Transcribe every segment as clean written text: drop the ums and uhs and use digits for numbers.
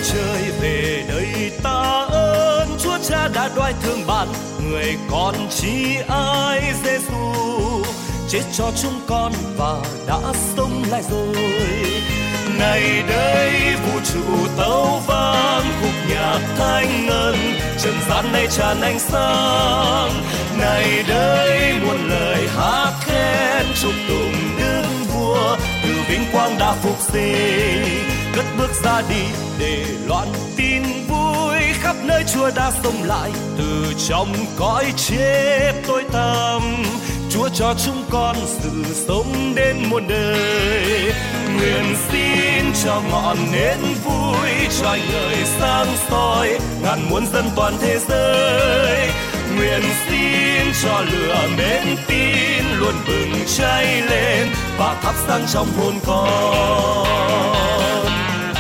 trời về đây ta ơn Chúa Cha đã đoái thương bạn, người con chỉ ai Giêsu chết cho chúng con và đã sống lại rồi. Này đây vũ trụ tấu vang khúc nhạc thanh ngân, trần gian này tràn ánh sáng. Này đây muôn lời hát khen chúc tụng Đức Vua, từ vinh quang đã phục sinh cất bước ra đi để loan tin vui. Khắp nơi Chúa đã sống lại từ trong cõi chết tối tăm. Chúa cho chúng con sự sống đến muôn đời. Nguyện xin cho ngọn nến vui cho người sáng soi ngàn muôn dân toàn thế giới. Nguyện xin cho lửa mến tin luôn bừng cháy lên và thắp sáng trong hồn con.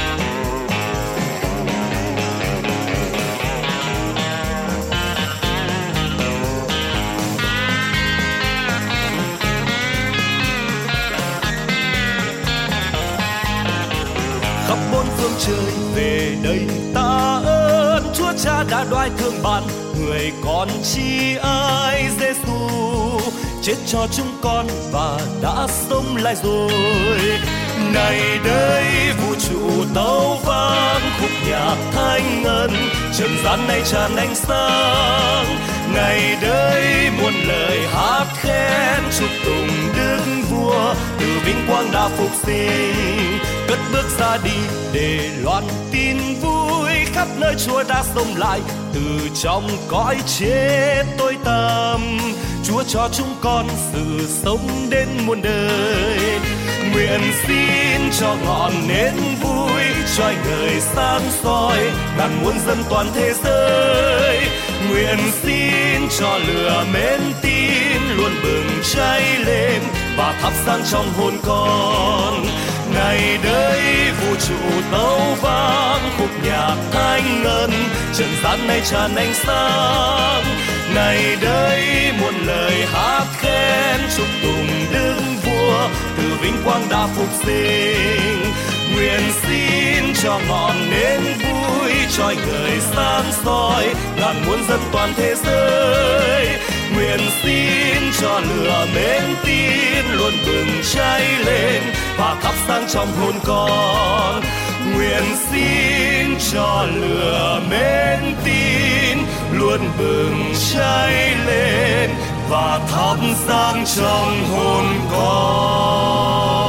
Khắp bốn phương trời về đây ta ơn Chúa Cha đã đoái thương bạn, người con chi ai Giêsu chết cho chúng con và đã sống lại rồi. Này đây vũ trụ tấu vang khúc nhạc thanh ngân, trần gian này tràn ánh sáng. Này đây muôn lời hát khen chúc tụng Đức Vua, từ vinh quang đã phục sinh cất bước ra đi để loan tin vui. Khắp nơi Chúa đã sống lại từ trong cõi chết tối tăm. Chúa cho chúng con sự sống đến muôn đời. Nguyện xin cho ngọn nến vui cho người sáng soi ngàn muôn dân toàn thế giới. Nguyện xin cho lửa mến tin luôn bừng cháy lên và thắp sáng trong hồn con. Này đây vũ trụ tấu vang khúc nhạc thanh ngân, trần gian này tràn ánh sáng. Này đây muôn lời hát khen chúc tụng Đức Vua, từ vinh quang đã phục sinh. Nguyện xin cho ngọn nến vui cho người sáng soi ngàn muôn dân toàn thế giới. Nguyện xin cho lửa mến tin luôn bừng cháy lên và thắp sáng trong hồn con. Nguyện xin cho lửa mến tin luôn bừng cháy lên và thắp sáng trong hồn con.